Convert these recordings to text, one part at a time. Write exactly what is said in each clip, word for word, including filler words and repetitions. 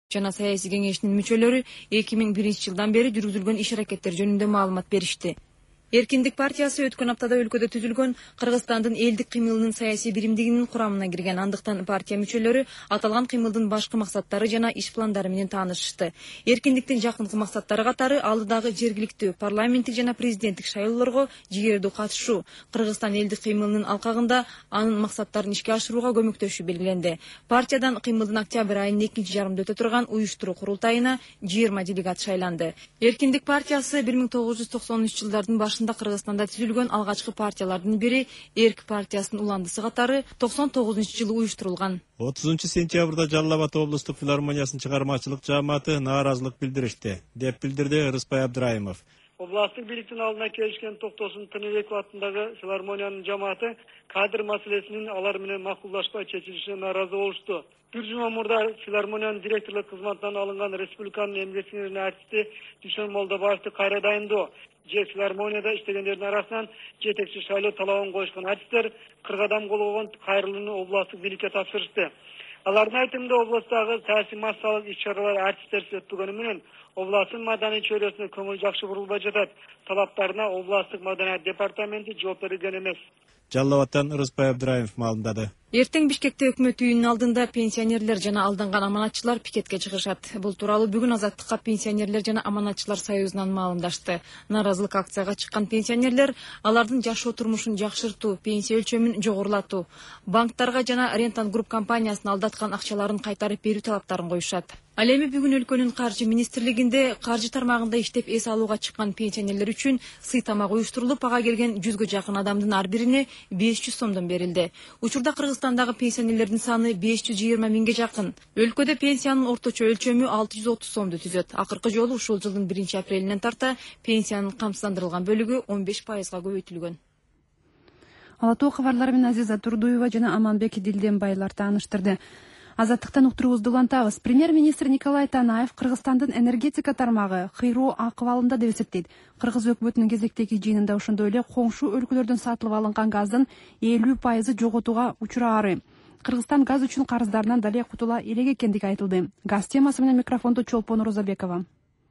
жана саясий кеңешинин мүчөлөрү эки миң биринчи жылдан бери жүргүзүлгөн иш аракеттер жөнүндө маалымат беришти. Эркиндик партиясы өткөн аптада өлкөдө түзүлгөн Кыргызстандын элдик кыймылынын саясий биримдигинин курамына кирген. Андыктан партия мүчөлөрү аталган кыймылдын башкы максаттары жана иш пландары менен таанышышты. Эркиндиктин жакынкы максаттары катары алдыдагы жергиликтүү, парламенттик жана президенттик шайлоолорго жигердүү катышуу, Кыргызстан элдик кыймылынын алкагында анын максаттарын ишке ашырууга көмөктөшүү белгиленди. Партиядан кыймылдын октябрь айынын экинчи жарымында өтө турган уюштуруу курултайына жыйырма делегат шайланды. Эркиндик партиясы бир миң тогуз жүз токсонунчу жылдардын башында Кыргызстанда түзүлгөн алгачкы партиялардын бири Эрк партиясынын уландысы катары токсон тогузунчу жылы уюштурулган. отузунчу сентябрда Жалал Абад облустук филармониясынын чыгармачылык жааматы нааразылык билдиришти, деп билдирди Рыспай Абдраимов. Областтык бийликтин алдына келишкен Токтосун Тыныбеков атындагы филармониянын жамааты кадр маселесинин алар менен макулдашпай чечилишине нааразы болушту. Бир жума мурда филармониянын директорлук кызматынан алынган республиканын эмгек сиңирген артисти Дүйшөн Молдобаевди кайра дайындоо же филармонияда иштегендердин арасынан жетекчи шайлоо талабын коюшкан артисттер кырк адам колгогон кайрылууну областтык бийликке тапшырышты. Алардын айтымында областагы саясий массалык иш-чаралар артисттерсиз өтпөгөнү менен областтын маданий чөйрөсүнө көңүл жакшы бурулбай жатат. Талаптарына областтык маданият департаменти жооп берген эмес. Жалал Абадтан Рыспай Абдраимов маалымдады. Эртең Бишкекте өкмөт үйүнүнүн алдында пенсионерлер жана алданган аманатчылар пикетке чыгышат. Бул тууралуу бүгүн Азаттыкка пенсионерлер жана аманатчылар союзунан маалымдашты. Нааразылык акцияга чыккан пенсионерлер алардын жашоо турмушун жакшыртуу, пенсия өлчөмүн жогорулатуу, банктарга жана Рентан Групп компаниясына алдаткан акчаларын кайтарып берүү талаптарын коюшат. Ал эми бүгүн өлкөнүн каржы министрлигинде каржы тармагында иштеп эс алууга чыккан пенсионерлер үчүн сый тамак уюштурулуп, ага келген жүзгө жакын адамдын ар бирине беш жүз сомдон берилди. Учурда Кыргызстандагы пенсионерлердин саны беш жүз жыйырма миңге жакын. Өлкөдө пенсиянын орточо өлчөмү алты жүз отуз сомду түзөт. Акыркы жолу ушул жылдын биринчи апрелинен тарта пенсиянын камсыздандырылган бөлүгү он беш пайызга көбөйтүлгөн. Ала тоо кабарлары менен Азиза Турдуева жана Аманбек Дилденбайлар тааныштырды. Азаттыктан уктуруубузду улантабыз. Премьер-министр Николай Танаев Кыргызстандын энергетика тармагы кыйроо акыбалында деп эсептейт. Кыргыз өкмөтүнүн кезектеги жыйынында ошондой эле коңшу өлкөлөрдөн сатылып алынган газдын элүү пайызы жоготууга учураары. Кыргызстан газ үчүн карыздарынан дале кутула элек экендиги айтылды. Газ темасы менен микрофондо Чолпон Розабекова.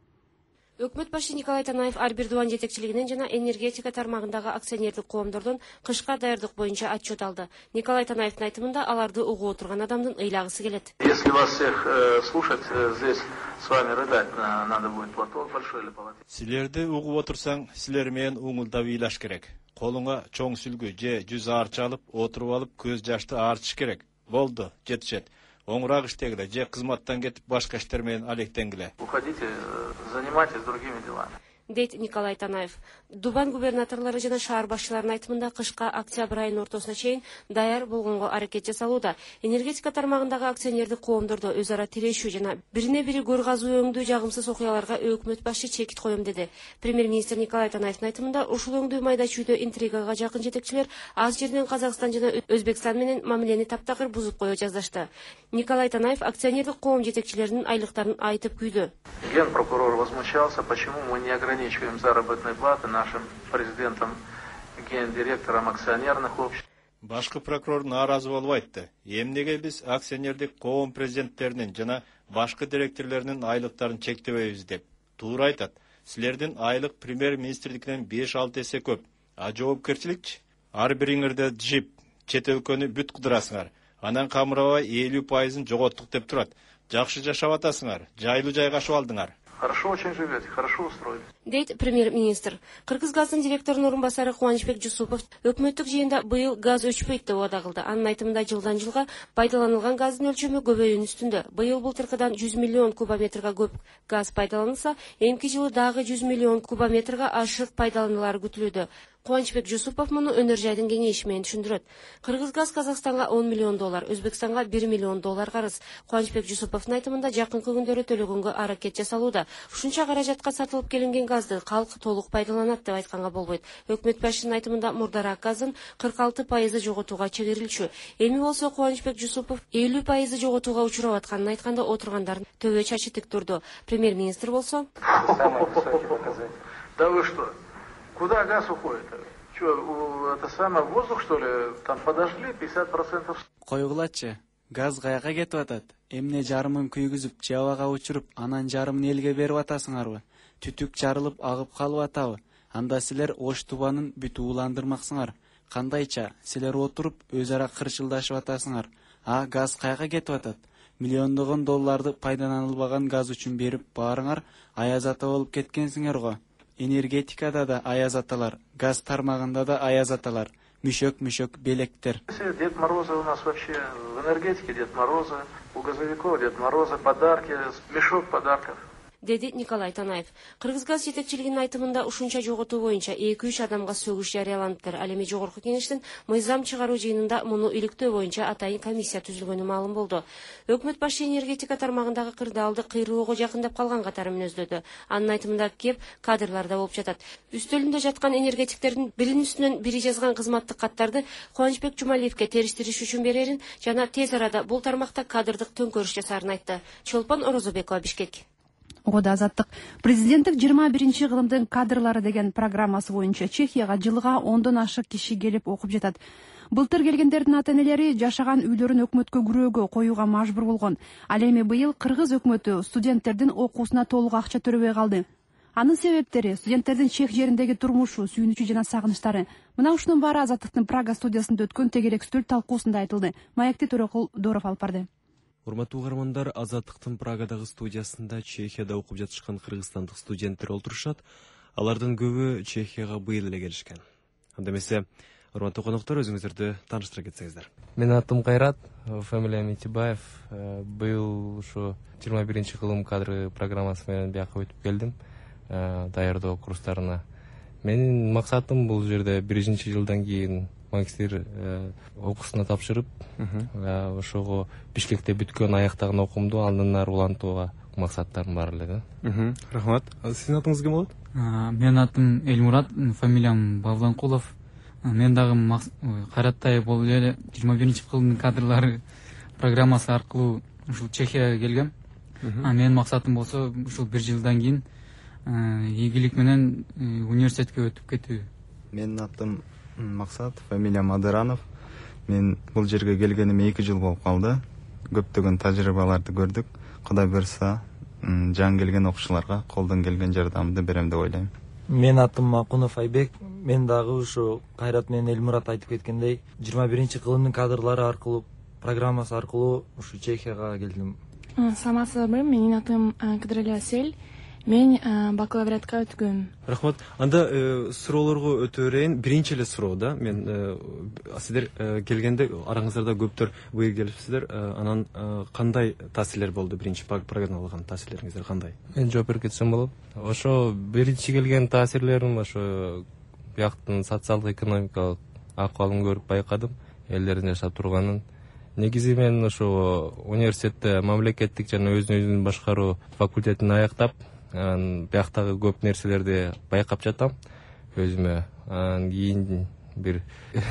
Өкмөт башы Николай Танаев Арбирдуан жетекчилигинен жана энергетика тармагындагы акционердик коомдордон кышка даярдык боюнча отчет алды. Николай Танаевдин айтымында аларды угуп отурган адамдын ыйлагысы келет. Если вас всех э, слушать, э, здесь с вами рыдать э, надо будет платок большой или полотенце. Силерди угуп отурсаң, силер менен уңулдап ыйлаш керек. Колуңа чоң сүлгү же жүз аарчы алып, отуруп алып, көз жашты аарчыш керек. Болду, жетишет. Оңураак иштегиле же кызматтан кетип башка иштер менен алектенгиле. Уходите, занимайтесь другими делами. Дейт Николай Танаев. Дубан губернаторлары жана шаар башчыларынын айтымында кышка октябрь айынын ортосуна чейин даяр болгонго аракет жасалууда. Энергетика тармагындагы акционердик коомдордо өз ара тирешүү жана бирине бири көр казуу өңдүү жагымсыз окуяларга өкмөт башы чекит коем деди. Премьер-министр Николай Танаевдин айтымында ушул өңдүү майда чүйдө интригага жакын жетекчилер аз жерден Казакстан жана Өзбекстан менен мамилени таптакыр бузуп кое жаздашты. Николай Танаев акционердик коом жетекчилеринин айлыктарын айтып күйдү. Генпрокурор возмущался, почему мы не ограничиваем заработные платы нашим президентам, гендиректорам акционерных обществ. Башкы прокурор нааразы болуп айтты. Эмнеге биз акционердик коом президенттеринин жана башкы директорлорунун айлыктарын чектебейбиз деп. Туура айтат. Силердин айлык премьер-министрликинен беш алты эсе көп. А жоопкерчиликчи? Ар бириңерде жип, чет өлкөнү бүт кыдырасыңар. Анан камырабай элүү пайызын жоготтук деп турат. Жакшы жашап атасыңар, жайлуу жайгашып алдыңар. Хорошо очень живете, хорошо устроились. Дейт премьер-министр. Кыргыз газдын директорунун орун басары Кубанычбек Жусупов өкмөттүк жыйында быйыл газ өчпөйт деп убада кылды. Анын айтымында жылдан жылга пайдаланылган газдын өлчөмү көбөйүүнүн үстүндө. Быйыл былтыркыдан жүз миллион кубометрге көп газ пайдаланылса, эмки жылы дагы жүз миллион кубометрге ашык пайдаланылары күтүлүүдө. Кубанычбек Жусупов муну өнөр жайдын кеңеши менен түшүндүрөт. Кыргыз газ Казакстанга он миллион доллар, Өзбекстанга бир миллион доллар карыз. Кубанычбек Жусуповдун айтымында жакынкы күндөрү төлөгөнгө аракет жасалууда. Ушунча каражатка сатылып келинген газды калк толук пайдаланат деп айтканга болбойт. Өкмөт башчынын айтымында мурдараак газдын кырк алты пайызы жоготууга чегерилчү. Эми болсо Кубанычбек Жусупов элүү пайызы жоготууга учурап атканын айтканда отургандардын төбө чачы тик турду. Премьер-министр болсо: Да вы что? Куда газ уходит? Что, это самое, воздух, что ли? Там подожгли пятьдесят процентов. Койгулачы, газ каяка кетип атат? Эмне жарымын күйгүзүп, же абага учуруп, анан жарымын элге берип атасыңарбы? Түтүк жарылып агып калып атабы? Анда силер Ош тубанын бүт ууландырмаксыңар. Кандайча силер отуруп өз ара кырчылдашып атасыңар. А газ кайга кетип атат? Миллиондогон долларды пайдаланылбаган газ үчүн берип баарыңар аяз ата болуп кеткенсиңер го. Энергетикада да аяз аталар, газ тармагында да аяз аталар. Мüşök-мüşök белектер. Дед Мороза у нас вообще в энергетике Дед Мороза, у газовиков Дед Мороза подарки, мешок подарков. Деди Николай Танаев. Кыргызгаз жетекчилигинин айтымында ушунча жоготуу боюнча эки үч адамга сөгүш жарыяланыптыр. Ал эми жогорку кеңештин мыйзам чыгаруу жыйынында муну иликтөө боюнча атайын комиссия түзүлгөнү маалым болду. Өкмөт башы энергетика тармагындагы кырдаалды кыйроого жакындап калган катары мүнөздөдү. Анын айтымында кеп кадрларда болуп жатат. Үстөлүндө жаткан энергетиктердин биринин үстүнөн бири жазган кызматтык каттарды Кубанычбек Жумалиевке териштириш үчүн берерин жана тез арада бул тармакта кадрдык төңкөрүш жасаарын айтты. Чолпон Орозобекова, Бишкек. Ого азаттык. Президенттик жыйырма биринчи кылымдын кадрлары деген программасы боюнча Чехияга жылга ондон ашык киши келип окуп жатат. Былтыр келгендердин ата-энелери жашаган үйлөрүн өкмөткө күрөөгө коюуга мажбур болгон. Ал эми быйыл кыргыз өкмөтү студенттердин окуусуна толук акча төлөбөй калды. Анын себептери студенттердин чех жериндеги турмушу, сүйүнүчү жана сагынычтары. Мына ушунун баары Азаттыктын Прага студиясында өткөн тегерек үстөл талкуусунда айтылды. Маекти Төрөкул Доров алып барды. Урматтуу угармандар, Азаттыктын Прагадагы студиясында Чехияда окуп жатышкан кыргызстандык студенттер олтурушат. Алардын көбү Чехияга быйыл эле келишкен. Анда эмесе, урматтуу коноктор, өзүңүздөрдү тааныштыра кетсеңиздер. Менин атым Кайрат, фамилиям Итибаев. Быйыл ушу жыйырма биринчи кылым кадры программасы менен бияка өтүп келдим, даярдоо курстарына. Менин максатым бул жерде биринчи жылдан кийин магистр окуусуна тапшырып, ошого Бишкекте бүткөн аяктаган окуумду андан ары улантууга максаттарым бар эле да. Рахмат. Сиздин атыңыз ким болот? Менин атым Элмурат, фамилиям Бавланкулов. Мен дагы Кайраттай болуп эле жыйырма биринчи кылымдын кадрлары программасы аркылуу ушул Чехияга келгем. Менин максатым болсо ушул бир жылдан кийин ийгилик менен университетке өтүп кетүү. Менин атым Максат, фамилиям Адыранов. Мен бул жерге келгениме эки жыл болуп калды. Көптөгөн тажрыйбаларды көрдүк. Кудай буйрса, жаңы келген окуучуларга колдон келген жардамды берем деп ойлойм. Менин атым Макунов Айбек. Мен дагы ушу Кайрат менен Элмурат айтып кеткендей, жыйырма биринчи кылымдын кадрлары аркылуу, программасы аркылуу ушу Чехияга келдим. Саламатсыздарбы, менин атым Кыдырали Асель. Мен бакалавриатка өткөм. Рахмат. Анда суроолорго өтө берейин. Биринчи эле суроо да. Мен сиздер келгенде араңыздарда көптөр быйыл келипсиздер. Анан кандай таасирлер болду? Биринчи программага алган таасирлериңиздер кандай? Мен жооп берип кетсем болот. Ошо биринчи келген таасирлерим ошо бияктын социалдык экономикалык акыбалын көрүп байкадым. Элдердин жашап турганын. Негизи мен ошо университетте мамлекеттик жана өзүн өзүн башкаруу факультетин аяктап, бияктагы көп нерселерди байкап жатам өзүмө. Анан кийин бир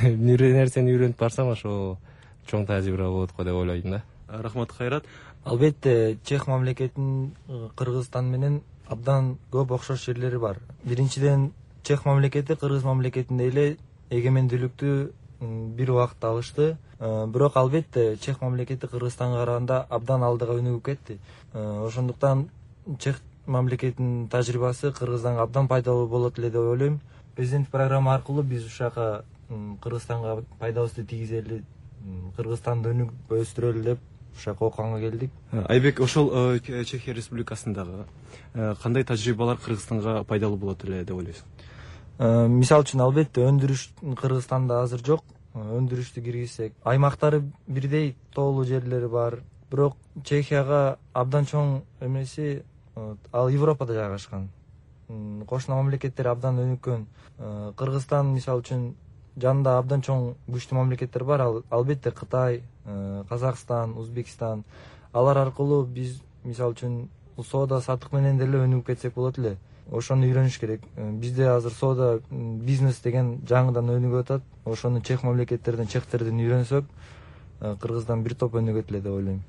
нерсени үйрөнүп барсам, ошо чоң тажрыйба болот го деп ойлойм да. Рахмат, Кайрат. Албетте, Чех мамлекетинин Кыргызстан менен абдан көп окшош жерлери бар. Биринчиден, Чех мамлекети Кыргыз мамлекетиндей эле эгемендүүлүктү бир убакытта алышты. Бирок албетте Чех мамлекети Кыргызстанга караганда абдан алдыга өнүгүп кетти. Ошондуктан Чех мамлекетинин тажрыйбасы Кыргызстанга абдан пайдалуу болот эле деп ойлойм. Президент программа аркылуу биз ушака Кыргызстанга пайдабызды тийгизели, Кыргызстанды өнүгүп өстүрөлү деп ушака окуганга келдик. Айбек, ошол Чехия Республикасындагы кандай тажрыйбалар Кыргызстанга пайдалуу болот эле деп ойлойсуң? Мисал үчүн албетте өндүрүш Кыргызстанда азыр жок. Өндүрүштү киргизсек, аймактары бирдей, тоолуу жерлери бар. Бирок Чехияга абдан чоң эмеси, ал Европада жайгашкан. Кошуна мамлекеттер абдан өнүккөн. Кыргызстан мисал үчүн жанында абдан чоң күчтүү мамлекеттер бар. Ал албетте Кытай, Казакстан, Узбекистан. Алар аркылуу биз мисал үчүн соода сатык менен деле өнүгүп кетсек болот эле. Ошону үйрөнүш керек. Бизде азыр соода бизнес деген жаңыдан өнүгүп атат. Ошону чех мамлекеттерден, чехтерден үйрөнсөк, Кыргыздан бир топ өнүгөт эле деп ойлойм.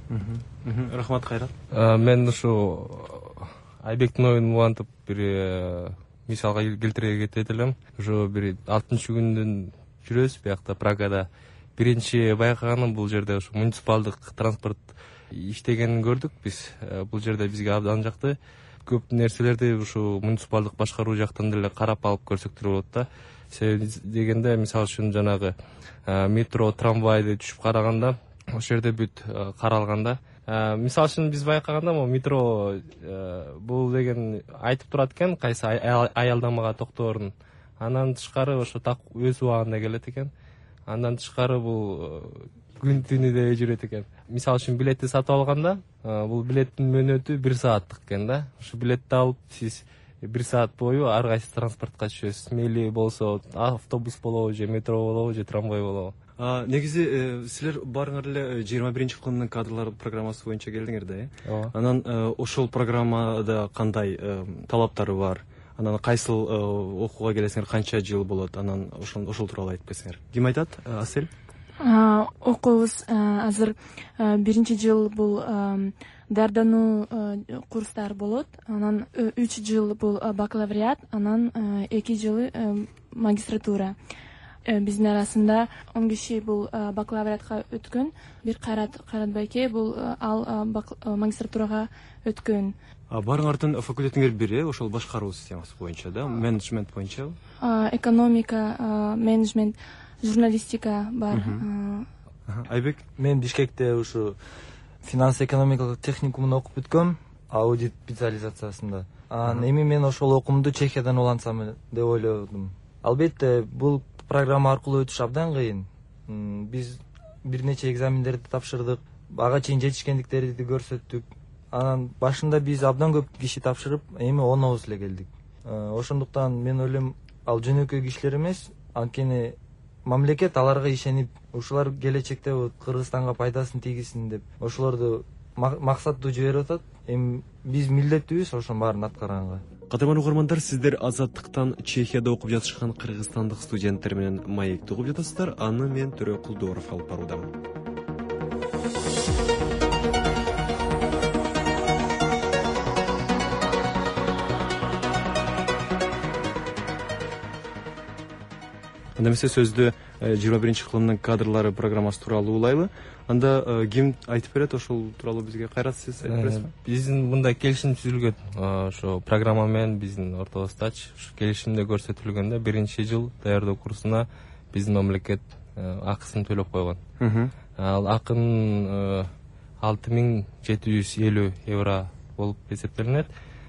Рахмат, Кайрат. Мен ушу Айбектин оюн улантып бир мисалга келтире кетет элем. Ошо бир алтымыш күндүн жүрөбүз биякта Прагада. Биринчи байкаганым бул жерде ушу муниципалдык транспорт иштегенин көрдүк биз. Бул жерде бизге абдан жакты. Көп нерселерди ушу муниципалдык башкаруу жактан деле карап алып көрсөктөр болот да. Себеби дегенде мисалы үчүн жанагы метро, трамвайды түшүп караганда ошол жерде бүт каралганда. Мисалы үчүн биз байкаганда могу метро бул деген айтып турат экен кайсы аялдамага токтоорун. Андан тышкары ошо так өз убагында келет экен. Андан тышкары бул күн түнү да жүрөт экен. Мисалы үчүн билетти сатып алганда, бул билеттин мөөнөтү бир сааттык экен да. Ушу билетти алып сиз бир саат бою ар кайсы транспортко чыгасыз. Мейли болсо автобус болобу, же метро болобу, же трамвай болобу. Негизи силер барыңар эле жыйырма биринчи кылымдын кадрлар программасы боюнча келдиңер да, э? Ооба. Анан ошол программада кандай талаптары бар? Анан кайсыл окууга келесиңер, канча жыл болот? Анан ошол ошол тууралуу айтып берсеңер. Ким айтат? Асель? Окуубуз азыр биринчи жыл бул даярдануу курстар болот. Анан үч жыл бул бакалавриат, анан эки жылы магистратура. Биздин арасында он киши бул бакалавриатка өткөн. Бир Кайрат Кайратбайке бул ал магистратурага өткөн. Барыңардын факультетиңер бири ошол башкаруу системасы боюнча да, менеджмент боюнча. Экономика, менеджмент, журналистика бар. Айбек? Мен Бишкекте ушу финанс экономикалык техникумун окуп бүткөм, аудит специализациясында. Анан эми мен ошол окуумду Чехиядан улантсам деп ойлодум. Албетте бул программа аркылуу өтүш абдан кыйын. Биз бир нече экзамендерди тапшырдык, ага чейин жетишкендиктерди көрсөттүк. Анан башында биз абдан көп киши тапшырып, эми онобуз эле келдик. Ошондуктан мен ойлойм, ал жөнөкөй кишилер эмес, анткени мамлекет аларга ишенип, ушулар келечекте Кыргызстанга пайдасын тийгизсин деп ошолорду максаттуу жиберип атат. Эми биз милдеттүүбүз ошонун баарын аткарганга. Кадырман угармандар, сиздер Азаттыктан Чехияда окуп жатышкан кыргызстандык студенттер менен маекти угуп жатасыздар. Аны мен Төрө Кулдуоров алып баруудамын. Анда эмесе сөздү жыйырма биринчи кылымдын кадрлары программасы тууралуу улайлы. Анда ким айтып берет ошол тууралуу бизге? Кайрат, сиз айтып бересизби? Биздин мындай келишим түзүлгөн. Ошо программа менен биздин ортобуздач келишимде көрсөтүлгөндө биринчи жыл даярдоо курсуна биздин мамлекет акысын төлөп койгон. Ал акын алты миң жети жүз элүү евро болуп эсептелинет.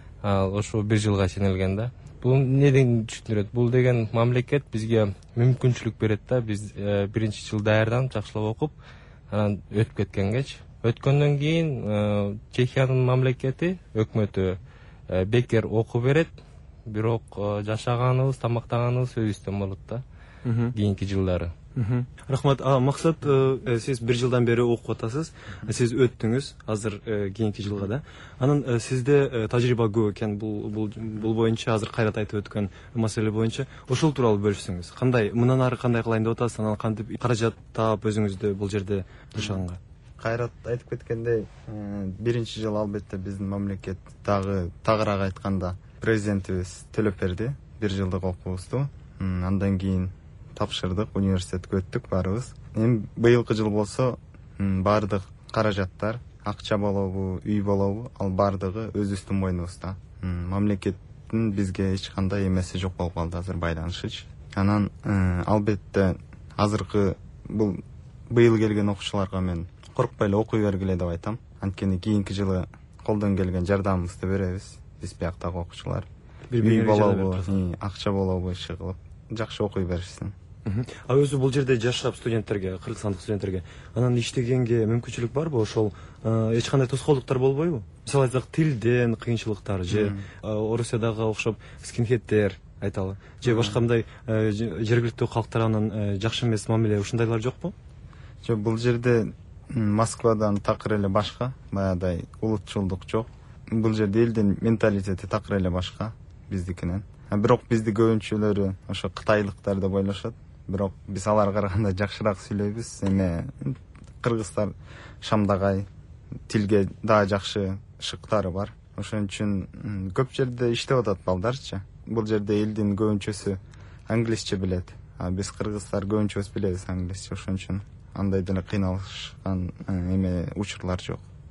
Ал ошо бир жылга ченелген да. Бул неден түшүндүрөт? Бул деген мамлекет бизге мүмкүнчүлүк берет да. Биз биринчи жыл даярданып, жакшылап окуп, анан өтүп кеткенgeç. Өткөндөн кийин Чехиянын мамлекети, өкмөтү бекер окуу берет, бирок жашаганыбыз, тамактаганыбыз өзүбүздөн болот да. Кийинки жылдары. Рахмат. Максат, сиз бир жылдан бери окуп атасыз. Сиз өттүңүз азыр кийинки жылга да. Анан сизде тажрыйба көп экен бул бул боюнча, азыр Кайрат айтып өткөн маселе боюнча. Ошол тууралуу бөлүшсөңүз. Кандай, мындан ары кандай кылайын деп атасыз? Анан кантип каражат таап өзүңүздү бул жерде жашаганга? Кайрат айтып кеткендей, биринчи жыл албетте биздин мамлекет дагы тагыраак айтканда президентибиз төлөп берди бир жылдык окуубузду. Андан кийин тапшырдык, университетке өттүк баарыбыз. Эми быйылкы жыл болсо баардык каражаттар, акча болобу, үй болобу, ал баардыгы өзүбүздүн мойнубузда. Мамлекеттин бизге эч кандай эмеси жок болуп калды азыр, байланышыч. Анан албетте азыркы бул быйыл келген окуучуларга мен коркпой эле окуй бергиле деп айтам. Анткени кийинки жылы колдон келген жардамыбызды беребиз. Биз бияктагы окуучулар. Үй болобу, акча болобу, иши кылып жакшы окуй беришсин. А өзү бул жерде жашап студенттерге, кыргызстандык студенттерге анан иштегенге мүмкүнчүлүк барбы? Ошол эч кандай тоскоолдуктар болбойбу? Мисалы айтсак, тилден кыйынчылыктар же Орусиядагы окшоп скинхеддер айталы, же башка мындай жергиликтүү калктар анан жакшы эмес мамиле, ушундайлар жокпу? Жок, бул жерде Москвадан такыр эле башка, баягыдай улутчулдук жок. Бул жерде элдин менталитети такыр эле башка биздикинен. Бирок бизди көбүнчөлөрү ошо кытайлыктар деп ойлошот. Бирок биз аларга караганда жакшыраак сүйлөйбүз. Эме кыргыздар шамдагай, тилге да жакшы шыктары бар. Ошон үчүн көп жерде иштеп атат балдарчы. Бул жерде элдин көбүнчөсү англисче билет. А биз кыргыздар көбүнчөбүз билебиз англисче. Ошон үчүн андай деле кыйналышкан эме учурлар жок.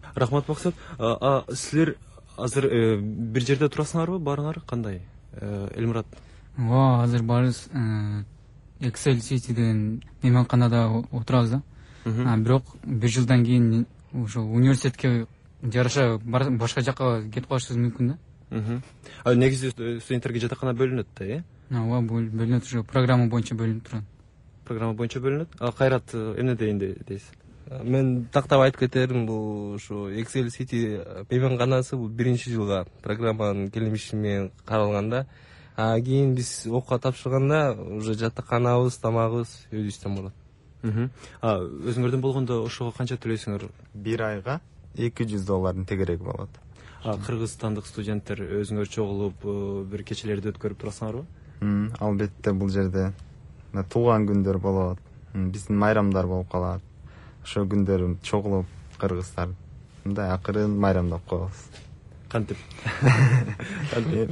Рахмат Максат. Силер азыр бир жерде турасыңарбы, барыңар кандай? Элмурат. Ооба, азыр барыбыз Excel City деген мейманканада отурабыз да. Бирок бир жылдан кийин ошо университетке жараша башка жакка кетип калышыбыз мүмкүн да. Негизи студенттерге жатакана бөлүнөт да, э? Ооба, бөлүнөт, ошо программа боюнча бөлүнүп турат. Программа боюнча бөлүнөт. А Кайрат эмне дейин дейсиз? Мен тактап айтып кетерим, бул ушу Excel City мейманканасы бул биринчи жылга программанын келишими менен каралганда, а кийин биз окууга тапшырганда уже жатаканабыз, тамагыбыз өзүбүздөн болот. А өзүңөрдөн болгондо ошого канча төлөйсүңөр? Бир айга эки жүз доллардын тегереги болот. А кыргызстандык студенттер өзүңөр чогулуп бир кечелерди өткөрүп турасыңарбы? Албетте, бул жерде туулган күндөр болот, биздин майрамдар болуп калат. Ошо күндөрү чогулуп кыргыздар мындай акырын майрамдап коебуз. Кантип? Кантип?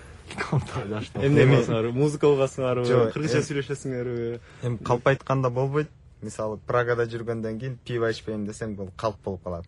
Эмне кыласыңар? Музыка угасыңарбы? Кыргызча сүйлөшөсүңөрбү? Эми калп айтканда болбойт. Мисалы, Прагада жүргөндөн кийин пиво ичпейм десем, бул калп болуп калат.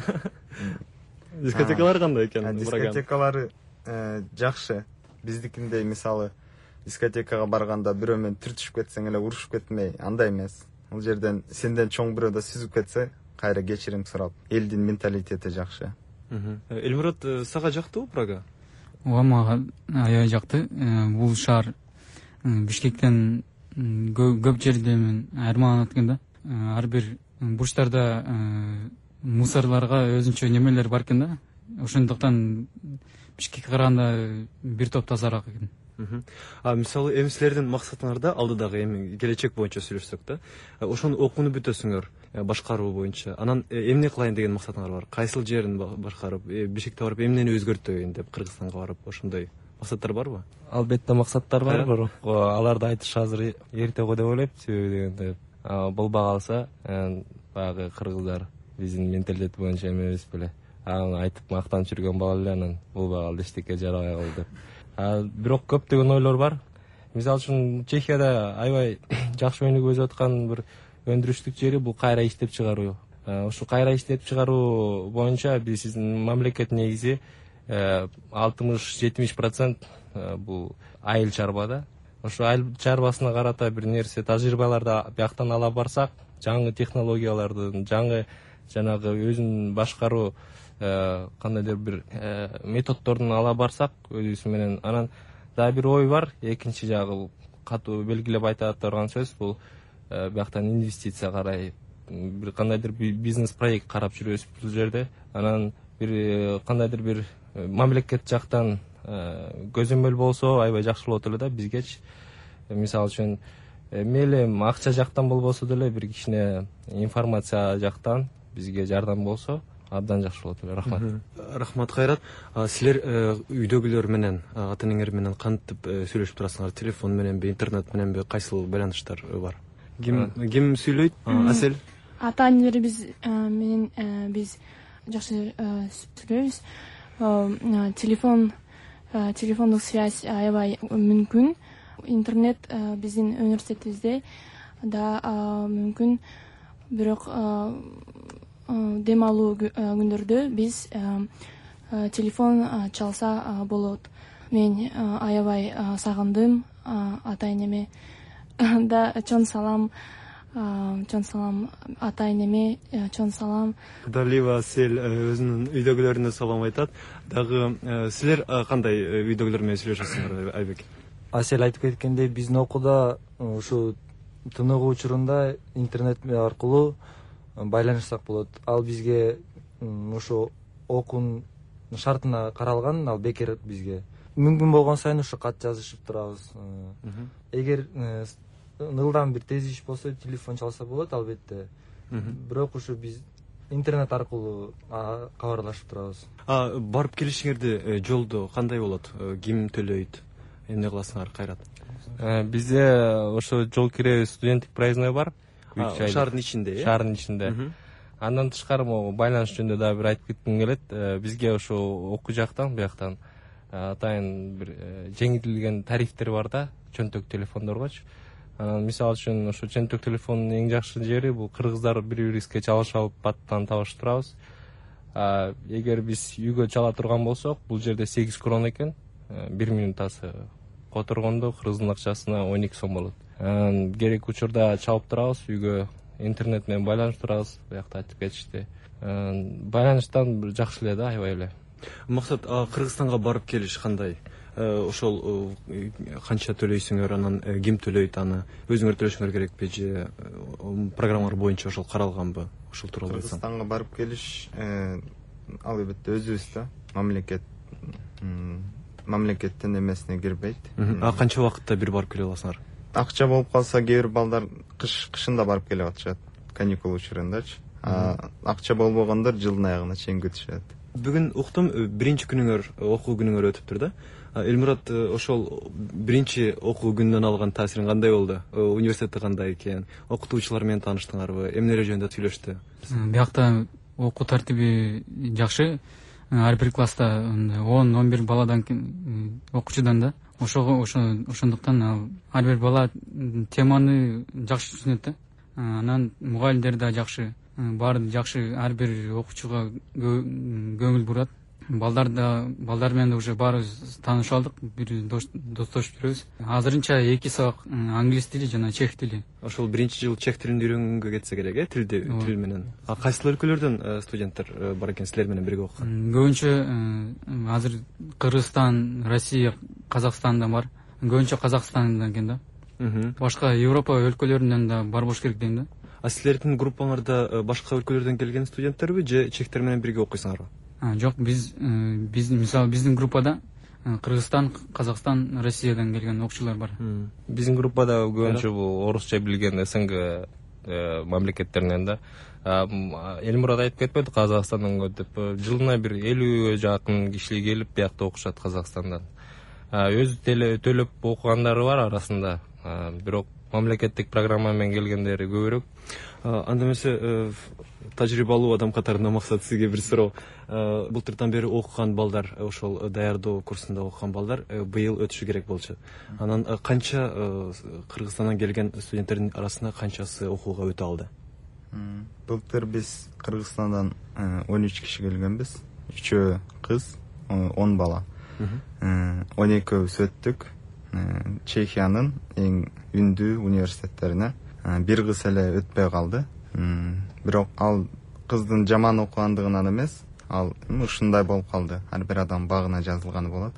Дискотекалар кандай экен? Дискотекалары жакшы. Биздикиндей, мисалы, дискотекага барганда бирөө менен түртүшүп кетсең эле урушуп кетмей, андай эмес. Бул жерден сенден чоң бирөө да сүзүп кетсе, кайра кечирим сурап, элдин менталитети жакшы. Элмурат, сага жактыбы Прага? Ооба, мага аябай жакты. Бул шаар Бишкектен көп жерде мен айманат экен да. Ар бир бурчтарда мусорларга өзүнчө немелер бар экен да. Ошондуктан Бишкекке караганда бир топ тазараак экен. А мисалы, эми силердин максатыңарда алдыдагы эми келечек боюнча сүйлөшсөк да, ошону окууну бүтөсүңөр, башкаруу боюнча. Анан эмне кылайын деген максатыңар бар? Кайсыл жерин башкарып, Бишкекте барып эмнени өзгөртөйүн деп, Кыргызстанга барып, ошондой максаттар барбы? Албетте максаттар бар, бирок аларды айтыш азыр эрте го деп ойлойм. Себеби дегенде, болбой калса, баягы кыргыздар биздин менталитет боюнча эмес беле. Аны айтып мактанып жүргөн бала эле, анан болбой калды, эчтеке жарабай калды деп. Бирок көптөгөн ойлор бар. Мисалы үчүн Чехияда аябай жакшы өнүгүп өтүп бир өндүрүштүк жери бул кайра иштеп чыгаруу. Ошо кайра иштеп чыгаруу боюнча биздин мамлекет негизи алтымыш жетимиш процент бул айыл чарба да. Ошо айыл чарбасына карата бир нерсе тажрыйбаларды бияктан ала барсак, жаңы технологияларды, жаңы жанагы өзүн башкаруу кандайдыр бир методдордун ала барсак өзүбүз менен, анан дагы бир ой бар. Экинчи жагы катуу белгилеп айта турган сөз бул бияктан инвестиция карай бир кандайдыр бизнес проект карап жүрөбүз бул жерде. Анан бир кандайдыр бир мамлекет жактан көзөмөл болсо аябай жакшы болот эле да бизгечи. Мисалы үчүн мейли акча жактан болбосо деле бир кичине информация жактан бизге жардам болсо абдан жакшы болот эле. Рахмат. Рахмат, Кайрат. Силер үйдөгүлөр менен, ата-энеңер менен кантип сүйлөшүп турасыңар? Телефон мененби, интернет мененби, кайсыл байланыштар бар? Ким ким сүйлөйт? Асел? Ата-энелерибиз менен биз жакшы сүйлөйбүз. Телефон телефондук связь аябай мүмкүн. Интернет биздин университетибизде да мүмкүн. Бирок дем алуу күндөрдө биз телефон чалса болот. Мен аябай сагындым ата-энеме да. Чоң салам, чоң салам ата-энеме, чоң салам. Далива Асел өзүнүн үйдөгүлөрүнө салам айтат. Дагы силер кандай үйдөгүлөр менен сүйлөшөсүңөр, Айбек? Асел айтып кеткендей, биздин окууда ушу тыныгуу учурунда интернет аркылуу байланышсак болот. Ал бизге ошо окуунун шартына каралган, ал бекер бизге. Мүмкүн болгон сайын ушу кат жазышып турабыз. Эгер ылдам бир тез иш болсо телефон чалса болот албетте. Бирок ушу биз интернет аркылуу кабарлашып турабыз. А барып келишиңерде жолдо кандай болот? Ким төлөйт? Эмне кыласыңар, Кайрат? Бизде ошо жол кире студенттик проездной бар. Шаардын ичинде, э? Шаардын ичинде. Андан тышкары могу байланыш жөнүндө дагы бир айтып кетким келет. Бизге ошо окуу жактан, бияктан атайын бир жеңилдетилген тарифтер бар да, чөнтөк телефондоргочу. Анан мисалы үчүн ошо чөнтөк телефондун эң жакшы жери бул кыргыздар бири-бирибизге чалыш алып баттан табыш турабыз. эгер биз үйгө чала турган болсок, бул жерде сегиз крон экен. бир минутасы которгондо кыргыздын акчасына он эки сом болот. Керек учурда чалып турабыз, үйгө интернет менен байланыштырабыз, буякта айтып кетишти. Байланыштан бир жакшы эле да, аябай эле. Максат, Кыргызстанга барып келиш кандай? Ошол канча төлөйсүңөр, анан ким төлөйт аны? Өзүңөр төлөшүңөр керекпи же программалар боюнча ошол каралганбы? Ошол тууралуу айтсаң. Кыргызстанга барып келиш албетте өзүбүз да, мамлекет мамлекеттин эмесине кирбейт. А канча убакытта бир барып келе аласыңар? Акча болуп калса, кээ бир балдар кыш кышында барып келип атышат, каникул учурындачы. Акча болбогондор жылдын аягына чейин күтүшөт. Бүгүн уктум, биринчи күнүңөр, окуу күнүңөр өтүптүр да. Элмурат, ошол биринчи окуу күнүнөн алган таасириң кандай болду? Университетте кандай экен? Окутуучулар менен тааныштыңарбы? Эмнелер жөнүндө сүйлөштү? Биякта окуу тартиби жакшы. Ар бир класста он он бир баладан окуучудан да. Ошого ошондуктан ар бир бала теманы жакшы түшүнөт да. Анан мугалимдер да жакшы, баары жакшы, ар бир окуучуга көңүл бурат. Балдар да балдар менен уже баарыбыз таанышып алдык, бир достошуп жүрөбүз. Азырынча эки сабак англис тили жана чех тили. Ошол биринчи жыл чех тилин үйрөнгөнгө кетсе керек, э, тилди тил менен. А кайсы өлкөлөрдөн студенттер бар экен силер менен бирге окуган? Көбүнчө азыр Кыргызстан, Россия, Казакстандан бар. Көбүнчө Казакстандан экен да. Башка Европа өлкөлөрүнөн да бар болуш керек дейм да. А силердин группаңарда башка өлкөлөрдөн келген студенттерби же чехтер менен бирге окуйсуңарбы? Жок, биз биз мисалы биздин группада Кыргызстан, Казакстан, Россиядан келген окуучулар бар. Биздин группада көбүнчө бул орусча билген СНГ мамлекеттеринен да. Элмурат айтып кетпеди, Казакстандан деп жылына бир элүүгө жакын киши келип биякта окушат Казакстандан. Өзү төлөп окугандары бар арасында, бирок мамлекеттик программа менен келгендери көбүрөөк. Анда эмесе тажрыйбалуу адам катарында Максат сизге бир суроо. Былтырдан бери окуган балдар, ошол даярдоо курсунда окуган балдар быйыл өтүшү керек болчу. Анан канча Кыргызстандан келген студенттердин арасында канчасы окууга өтө алды? Былтыр биз Кыргызстандан он үч киши келгенбиз. үчөө кыз, он бала. он экөөбүз өттүк. Чехиянын эң үндүү университеттерине. Бир кыз эле өтпөй калды. Бирок ал кыздын жаман окугандыгынан эмес, ал ушундай болуп калды. Ар бир адам багына жазылганы болот.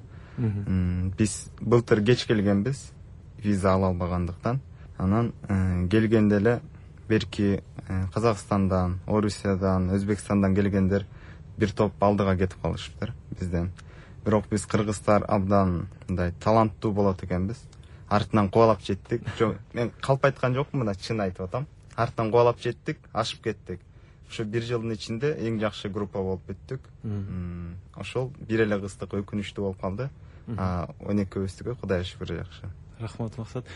Биз былтыр кеч келгенбиз, виза ала албагандыктан. Анан келгенде эле берки Казакстандан, Орусиядан, Өзбекстандан келгендер бир топ алдыга кетип калышыптыр бизден. Бирок биз кыргыздар абдан мындай таланттуу болот экенбиз. Артынан кубалап жеттик. Жок, мен калп айткан жокмун, мына чын айтып атам. Артынан кубалап жеттик, ашып кеттик. Ошо бир жылдын ичинде эң жакшы группа болуп бүттүк. Ошол бир эле кыздык өкүнүчтүү болуп калды. он экөөбүздүкү Кудайга шүгүр жакшы. Рахмат, Максат.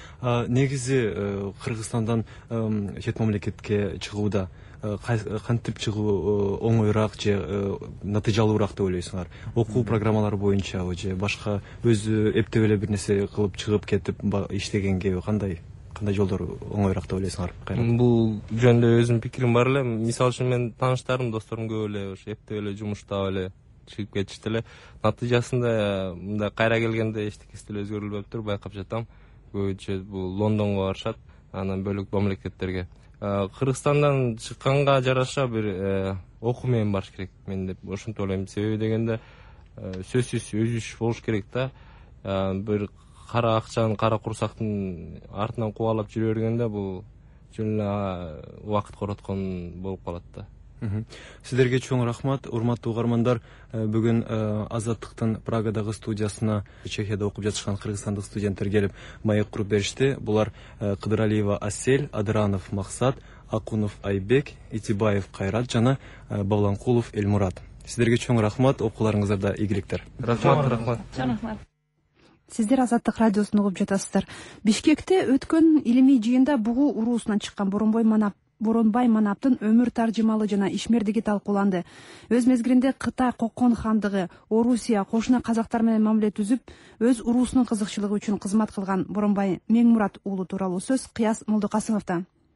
Негизи Кыргызстандан чет мамлекетке чыгууда кантип чыгуу оңоюраак же натыйжалуураак деп ойлойсуңар? Окуу программалары боюнчабы же башка өзү эптеп эле бир нерсе кылып чыгып кетип иштегенге кандай кандай жолдор оңоюраак деп ойлойсуңар? Бул жөнүндө өзүмдүн пикирим бар эле. Мисалы үчүн мен тааныштарым, досторум көп эле эптеп эле жумуштап эле чыгып кетишти эле. Натыйжасында мындай кайра келгенде эчтекеси деле өзгөрүлбөптүр, байкап жатам. Көбүнчө бул Лондонго барышат, анан бөлөк мамлекеттерге. Кыргызстандан чыкканга жараша бир окуу менен барыш керек мен деп ошентип ойлойм. Себеби дегенде сөзсүз өзүш болуш керек да. Бир кара акчанын, кара курсактын артынан кубалап жүрө бергенде бул жөн эле убакыт короткон болуп калат да. Сиздерге чоң рахмат, урматтуу угармандар. Бүгүн Азаттыктын Прагадагы студиясына Чехияда окуп жатышкан кыргызстандык студенттер келип маек куруп беришти. Булар Кыдыралиева Асель, Адыранов Максат, Акунов Айбек, Итибаев Кайрат жана Бавланкулов Элмурат. Сиздерге чоң рахмат, окууларыңыздарда ийгиликтер. Рахмат, рахмат. Чоң рахмат. Сиздер Азаттык радиосун угуп жатасыздар. Бишкекте өткөн илимий жыйында бугу уруусунан чыккан Боронбой Манап Боронбай Манаптын өмүр таржымалы жана ишмердиги талкууланды. Өз мезгилинде Кытай Кокон хандыгы, Орусия кошуна казактар менен мамиле түзүп, өз уруусунун кызыкчылыгы үчүн кызмат кылган Боронбай Меңмурат уулу тууралуу сөз Кыяс Молдокасымовдон.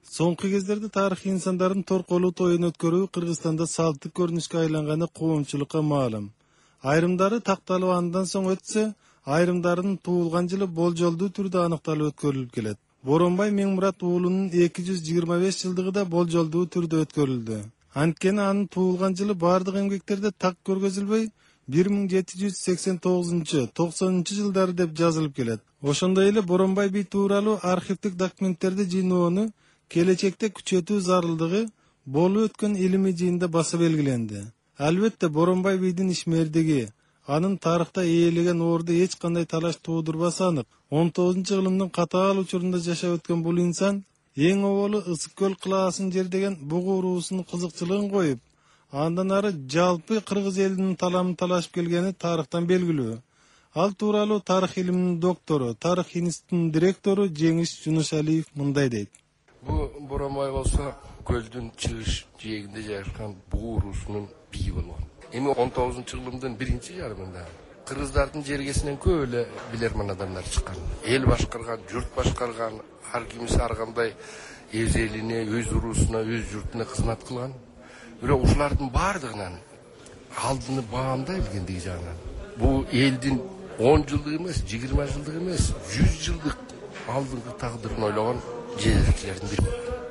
Соңку кездерде тарыхый инсандардын торколуу тоюн өткөрүү Кыргызстанда салттык көрүнүшкө айланганы коомчулукка маалым. Айрымдары такталып андан соң өтсө, айрымдарынын туулган жылы болжолдуу түрдө аныкталып өткөрүлүп келет. Боронбай Меңмурат уулунун эки жүз жыйырма беш жылдыгы да болжолдуу түрдө өткөрүлдү. Анткени анын туулган жылы бардык эмгектерде так көргөзүлбөй бир миң жети жүз сексен тогузунчу токсонунчу жылдары деп жазылып келет. Ошондой эле Боронбай би тууралуу архивдик документтерди жыйноону келечекте күчөтүү зарылдыгы болуп өткөн илимий жыйында баса белгиленди. Албетте Боронбай бийдин ишмердиги, анын тарыхта ээлеген орду эч кандай талаш туудурбасы анык. он тогузунчу кылымдын катаал учурунда жашап өткөн бул инсан эң оболу Ысык көл кылаасын жердеген буг уруусунун кызыкчылыгын коюп, андан ары жалпы кыргыз элинин таламын талашып келгени тарыхтан белгилүү. Ал тууралуу тарых илиминин доктору, тарых институтунун директору Жеңиш Жунушалиев мындай дейт. Бу Боронбай болсо көлдүн чыгыш жээгинде жайгашкан буг уруусунун бийи болгон. Эми он тогузунчу кылымдын биринчи жарымында кыргыздардын жергесинен көп эле билерман адамдар чыккан. Эл башкарган, журт башкарган, ар кимиси ар кандай өз элине, өз уруусуна, өз журтуна кызмат кылган. Бирок ушулардын баардыгынан алдыны баамдай билгендиги жагынан бул элдин он жылдык эмес, жыйырма жылдык эмес, жүз жылдык алдыңкы тагдырын ойлогон жетекчилердин бири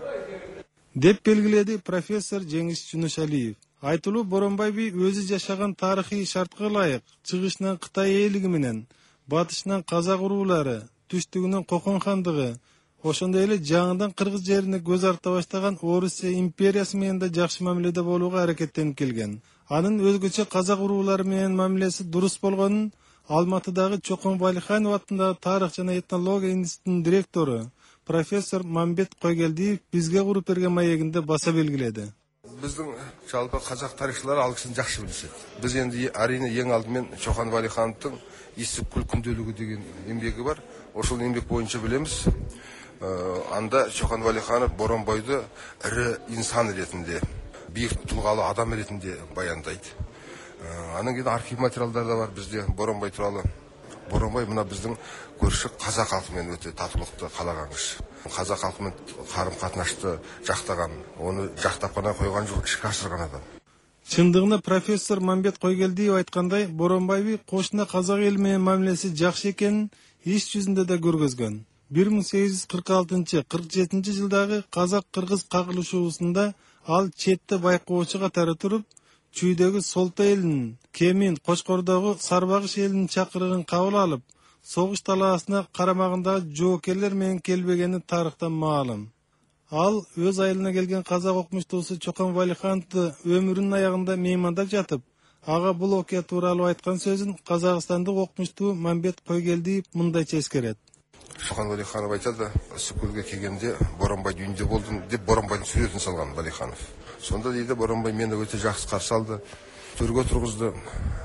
деп белгиледи профессор Жеңиш Жунушалиев. Айтылуу Боронбай би өзү жашаган тарыхый шартка ылайык чыгышынан Кытай ээлиги менен, батышынан казак уруулары, түштүгүнөн Кокон хандыгы, ошондой эле жаңыдан кыргыз жерине көз арта баштаган Орусия империясы менен да жакшы мамиледе болууга аракеттенип келген. Анын өзгөчө казак уруулары менен мамилеси дурус болгонун Алматыдагы Чокон Валиханов атындагы тарых жана этнология институтунун директору профессор Мамбет Койгелдиев бизге куруп берген маегинде баса белгиледи. Биздин жалпы казак тарыхчылары ал кишини жакшы билишет. Биз энди арине эң алдымен Чокон Валихановдун Ысык көл күндөлүгү деген эмгеги бар. Ошол эмгек боюнча билебиз. Анда Чокон Валиханов Боронбайды ири инсан иретинде, бийик тулгалы адам иретинде баяндайт. Анын кийин архив материалдар да бар бизде Боронбай тууралуу. Боронбай мына биздин көршү казак калкы менен өтө татуулукту каалаган киши. Казак калкы менен карым катнашты жактаган, оны жактап гана койгон жок, ишке ашырган адам. Чындыгында профессор Мамбет Койгелдиев айткандай, Боронбай би кошуна казак эли менен мамилеси жакшы экенин иш жүзүндө да көргөзгөн. бир миң сегиз жүз кырк алтынчы кырк жетинчи жылдагы казак-кыргыз кагылышуусунда ал четте байкоочу катары туруп, чүйдөгү Солто элинин, Кемин, Кочкордогу Сарбагыш элинин чакырыгын кабыл алып, согуш талаасына карамагындагы жоокерлер менен келбегени тарыхтан маалым. Ал өз айылына келген казак окумуштуусу Чокон Валихановду өмүрүнүн аягында меймандап жатып, ага бул окуя тууралуу айткан сөзүн казакстандык окумуштуу Мамбет Койгелдиев мындайча эскерет. Чокон Валиханов айтады, Ысык көлгө келгенде Боронбайдын үйүндө болдум деп Боронбайдын сүрөтүн салган Валиханов. Сонда дейди Боронбай мени өтө жакшы каршы алды, төргө тургузду.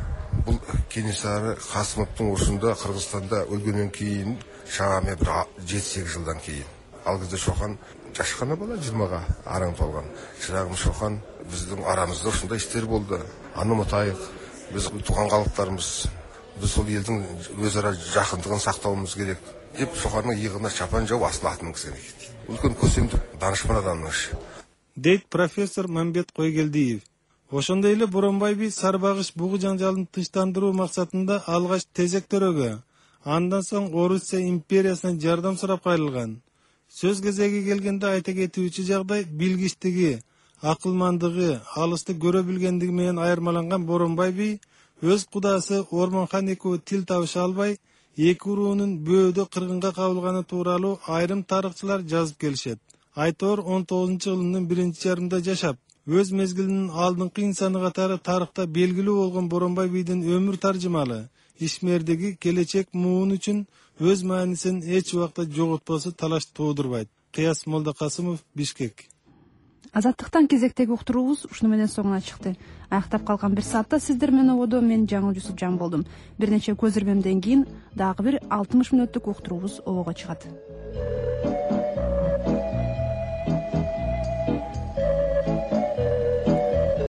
Бул Кенесары Касымовдун ушунда Кыргызстанда өлгөндөн кийин шамамен бир жети сегиз жылдан кийин. Ал кезде Чокон жашкана бала, жыйырмага араң толгон. Чырагым Чокон, биздин арамызда ушундай иштер болду. Аны унутайык. Биз тууган калктарыбыз, биз сол элдин өз ара жакындыгын сактообуз керек деп Чокондун ийгине чапан жауп астына атын кисен кетти. Үлкөн көсөмдүк данышман адамыш. Дейт профессор Мамбет Койгелдиев. Ошондой эле Боронбай би Сарбагыш бугу жаңжалын тынчтандыруу максатында алгач тезек төрөгө, андан соң Орусия империясынан жардам сурап кайрылган. Сөз кезеги келгенде айта кетүүчү жагдай билгичтиги, акылмандыгы, алысты көрө билгендиги менен айырмаланган Боронбай би өз кудасы Ормонхан экөө тил табыша албай, эки уруунун бөөдө кыргынга кабылганы тууралуу айрым тарыхчылар жазып келишет. Айтор он тогузунчу кылымдын биринчи жарымында жашап, өз мезгилинин алдыңкы инсаны катары тарыхта белгилүү болгон Боронбай бийдин өмүр таржымалы, ишмердиги келечек муун үчүн өз маанисин эч убакта жоготпосу талаш туудурбайт. Кыяс Молдокасымов, Бишкек. Азаттыктан кезектеги уктуруубуз ушуну менен соңуна чыкты. Аяктап калган бир саатта сиздер менен ободо мен Жаңыл Жусупжан болдум. Бир нече көз ирмемден кийин дагы бир алтымыш мүнөттүк уктуруубуз обого чыгат.